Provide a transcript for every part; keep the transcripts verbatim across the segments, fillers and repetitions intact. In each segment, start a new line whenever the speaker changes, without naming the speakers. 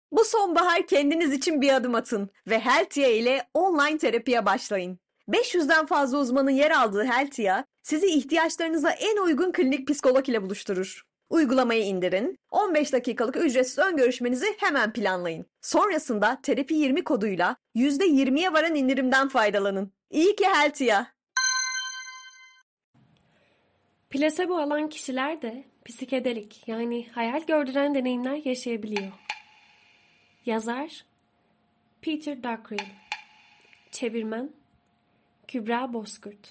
Bu sonbahar kendiniz için bir adım atın ve Heltia ile online terapiye başlayın. beş yüzden fazla uzmanın yer aldığı Heltia, sizi ihtiyaçlarınıza en uygun klinik psikolog ile buluşturur. Uygulamayı indirin, on beş dakikalık ücretsiz ön görüşmenizi hemen planlayın. Sonrasında terapi yirmi koduyla yüzde yirmiye varan indirimden faydalanın. İyi ki Heltia.
Plasebo alan kişiler de psikedelik yani hayal gördüren deneyimler yaşayabiliyor. Yazar Peter Dockery, çevirmen Kübra Bozkurt.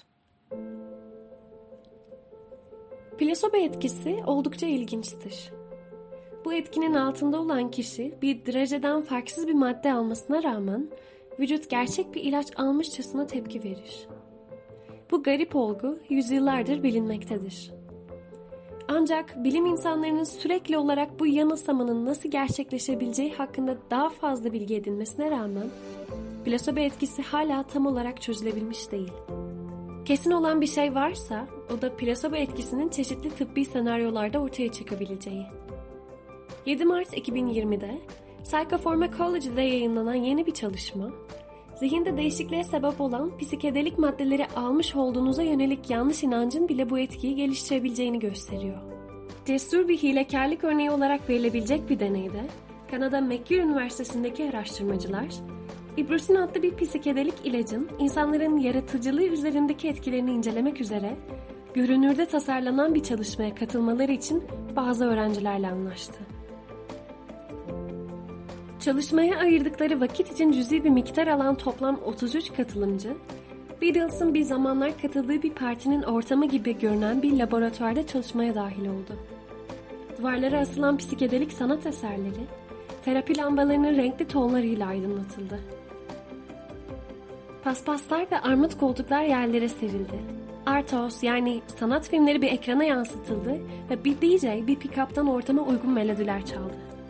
Plasebo etkisi oldukça ilginçtir. Bu etkinin altında olan kişi bir drajeden farksız bir madde almasına rağmen vücut gerçek bir ilaç almışçasına tepki verir. Bu garip olgu yüzyıllardır bilinmektedir. Ancak bilim insanlarının sürekli olarak bu yanılsamanın nasıl gerçekleşebileceği hakkında daha fazla bilgi edinmesine rağmen plasebo etkisi hala tam olarak çözülebilmiş değil. Kesin olan bir şey varsa o da plasebo etkisinin çeşitli tıbbi senaryolarda ortaya çıkabileceği. yedi Mart iki bin yirmide Psychopharmacology'de yayınlanan yeni bir çalışma, zihinde değişikliğe sebep olan psikedelik maddeleri almış olduğunuza yönelik yanlış inancın bile bu etkiyi geliştirebileceğini gösteriyor. Cesur bir hilekarlık örneği olarak verilebilecek bir deneyde, Kanada McGill Üniversitesi'ndeki araştırmacılar, İbrusin adlı bir psikedelik ilacın insanların yaratıcılığı üzerindeki etkilerini incelemek üzere görünürde tasarlanan bir çalışmaya katılmaları için bazı öğrencilerle anlaştı. Çalışmaya ayırdıkları vakit için cüzi bir miktar alan toplam otuz üç katılımcı, Beatles'ın bir zamanlar katıldığı bir partinin ortamı gibi görünen bir laboratuvarda çalışmaya dahil oldu. Duvarlara asılan psikedelik sanat eserleri, terapi lambalarının renkli tonlarıyla aydınlatıldı. Paspaslar ve armut koltuklar yerlere serildi. Artos yani sanat filmleri bir ekrana yansıtıldı ve bir D J bir pick-up'tan ortama uygun melodiler çaldı.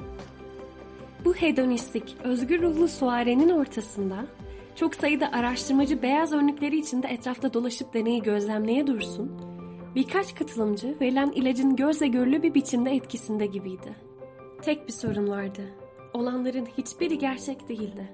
Bu hedonistik, özgür ruhlu suarenin ortasında çok sayıda araştırmacı beyaz önlükleri içinde etrafta dolaşıp deneyi gözlemleye dursun, birkaç katılımcı verilen ilacın gözle görülür bir biçimde etkisinde gibiydi. Tek bir sorun vardı. Olanların hiçbiri gerçek değildi.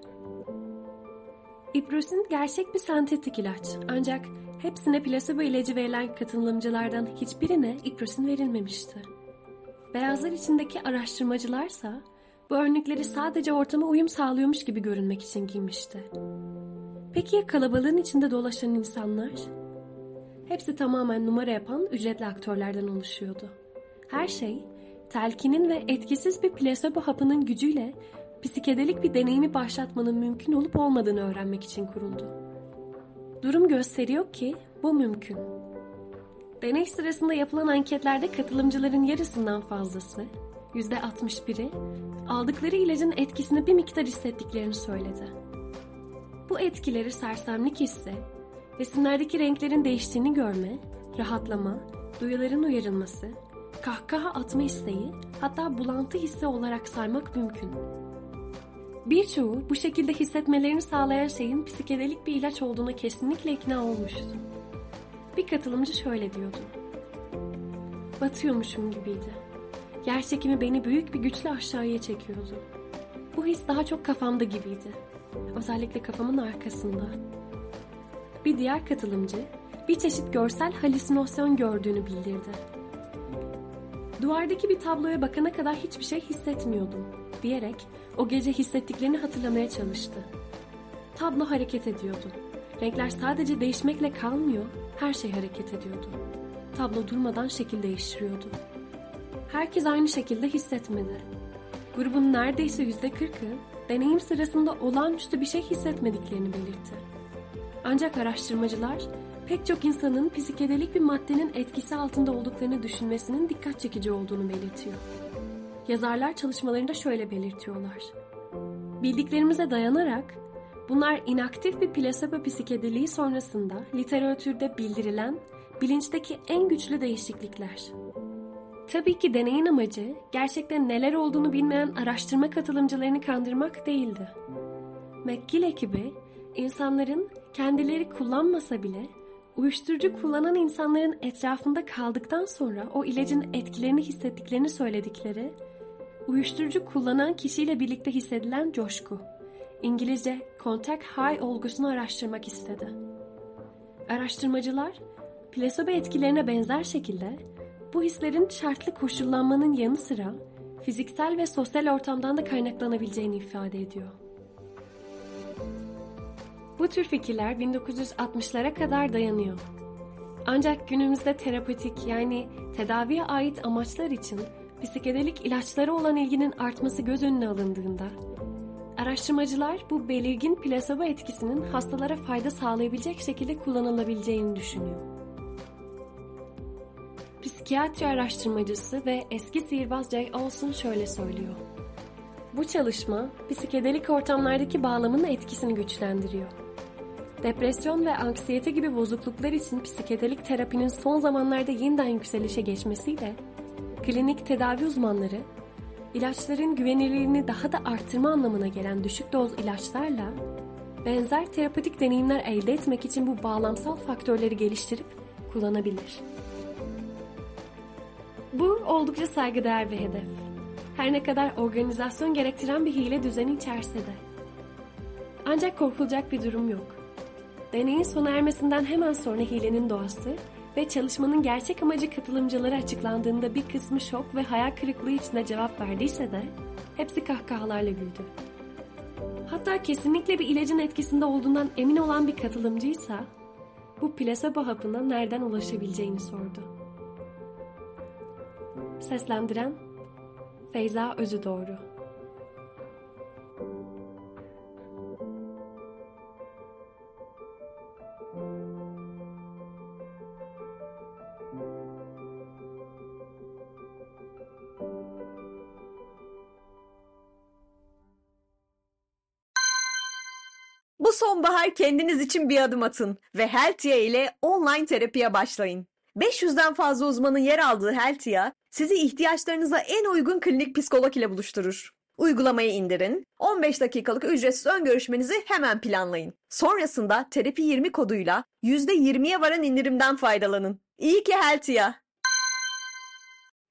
İbrusin gerçek bir sentetik ilaç, ancak hepsine plasebo ilacı verilen katılımcılardan hiçbirine İbrusin verilmemişti. Beyazlar içindeki araştırmacılarsa bu önlükleri sadece ortama uyum sağlıyormuş gibi görünmek için giymişti. Peki ya kalabalığın içinde dolaşan insanlar? Hepsi tamamen numara yapan ücretli aktörlerden oluşuyordu. Her şey, telkinin ve etkisiz bir plasebo hapının gücüyle psikedelik bir deneyimi başlatmanın mümkün olup olmadığını öğrenmek için kuruldu. Durum gösteriyor ki bu mümkün. Deney sırasında yapılan anketlerde katılımcıların yarısından fazlası, yüzde altmış biri, aldıkları ilacın etkisini bir miktar hissettiklerini söyledi. Bu etkileri sersemlik hissi, resimlerdeki renklerin değiştiğini görme, rahatlama, duyuların uyarılması, kahkaha atma isteği, hatta bulantı hissi olarak saymak mümkün. Birçoğu bu şekilde hissetmelerini sağlayan şeyin psikedelik bir ilaç olduğuna kesinlikle ikna olmuştu. Bir katılımcı şöyle diyordu: "Batıyormuşum gibiydi. Yerçekimi beni büyük bir güçle aşağıya çekiyordu. Bu his daha çok kafamda gibiydi. Özellikle kafamın arkasında." Bir diğer katılımcı bir çeşit görsel halüsinasyon gördüğünü bildirdi. "Duvardaki bir tabloya bakana kadar hiçbir şey hissetmiyordum," diyerek o gece hissettiklerini hatırlamaya çalıştı. Tablo hareket ediyordu. Renkler sadece değişmekle kalmıyor, her şey hareket ediyordu. Tablo durmadan şekil değiştiriyordu. Herkes aynı şekilde hissetmedi. Grubun neredeyse yüzde kırkı deneyim sırasında olağanüstü bir şey hissetmediklerini belirtti. Ancak araştırmacılar pek çok insanın psikedelik bir maddenin etkisi altında olduklarını düşünmesinin dikkat çekici olduğunu belirtiyor. Yazarlar çalışmalarında şöyle belirtiyorlar: "Bildiklerimize dayanarak bunlar inaktif bir plasebo psikedeliği sonrasında literatürde bildirilen bilinçteki en güçlü değişiklikler." Tabii ki deneyin amacı gerçekten neler olduğunu bilmeyen araştırma katılımcılarını kandırmak değildi. McGill ekibi insanların kendileri kullanmasa bile uyuşturucu kullanan insanların etrafında kaldıktan sonra o ilacın etkilerini hissettiklerini söyledikleri uyuşturucu kullanan kişiyle birlikte hissedilen coşku, İngilizce contact high olgusunu araştırmak istedi. Araştırmacılar, plasebo etkilerine benzer şekilde bu hislerin şartlı koşullanmanın yanı sıra fiziksel ve sosyal ortamdan da kaynaklanabileceğini ifade ediyor. Bu tür fikirler bin dokuz yüz altmışlara kadar dayanıyor. Ancak günümüzde terapötik yani tedaviye ait amaçlar için psikedelik ilaçlara olan ilginin artması göz önüne alındığında, araştırmacılar bu belirgin plasebo etkisinin hastalara fayda sağlayabilecek şekilde kullanılabileceğini düşünüyor. Psikiyatri araştırmacısı ve eski sihirbaz Jay Olson şöyle söylüyor. Bu çalışma, psikedelik ortamlardaki bağlamın etkisini güçlendiriyor. Depresyon ve anksiyete gibi bozukluklar için psikedelik terapinin son zamanlarda yeniden yükselişe geçmesiyle, klinik tedavi uzmanları, ilaçların güvenilirliğini daha da arttırma anlamına gelen düşük doz ilaçlarla, benzer terapötik deneyimler elde etmek için bu bağlamsal faktörleri geliştirip kullanabilir. Bu oldukça saygıdeğer bir hedef. Her ne kadar organizasyon gerektiren bir hile düzeni içerse de. Ancak korkulacak bir durum yok. Deneyin sona ermesinden hemen sonra hilenin doğası ve çalışmanın gerçek amacı katılımcılara açıklandığında bir kısmı şok ve hayal kırıklığı içinde cevap verdiyse de hepsi kahkahalarla güldü. Hatta kesinlikle bir ilacın etkisinde olduğundan emin olan bir katılımcıysa bu plasebo hapına nereden ulaşabileceğini sordu. Seslendiren Feyza Özüdoğru.
Bu sonbahar kendiniz için bir adım atın ve Heltia ile online terapiye başlayın. beş yüzden fazla uzmanın yer aldığı Heltia, sizi ihtiyaçlarınıza en uygun klinik psikolog ile buluşturur. Uygulamayı indirin, on beş dakikalık ücretsiz ön görüşmenizi hemen planlayın. Sonrasında terapi yirmi koduyla yüzde yirmiye varan indirimden faydalanın. İyi ki Heltia!